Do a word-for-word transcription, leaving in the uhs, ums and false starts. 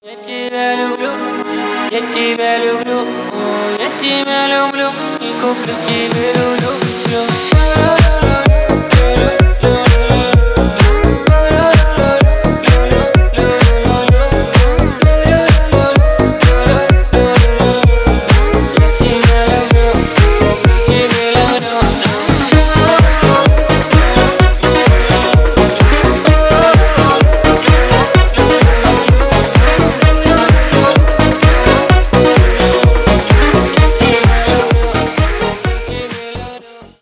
Я тебя люблю, я тебя люблю, о, я тебя люблю и куплю тебе люблю.